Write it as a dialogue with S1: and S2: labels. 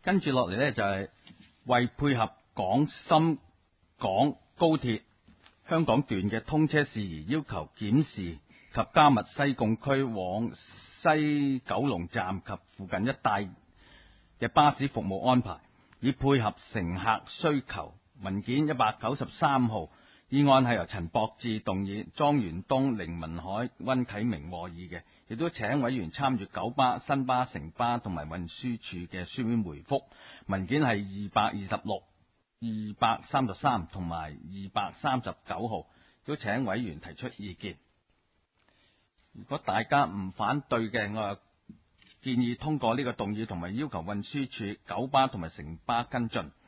S1: 跟住落嚟呢，就係為配合廣深港高鐵香港段嘅通車事宜，要求檢視及加密西貢區往西九龍站及附近一帶嘅巴士服務安排，以配合乘客需求。文件193號，議案係由陳博志動議，莊元東、凌文海、溫啟明和議嘅，亦都請委員參閱九巴、新巴、城巴同埋運輸署嘅書面回覆。文件係226、233同埋239號，都請委員提出意見。如果大家唔反對嘅，我建議通過呢個動議，同埋要求運輸署、九巴同埋城巴跟進。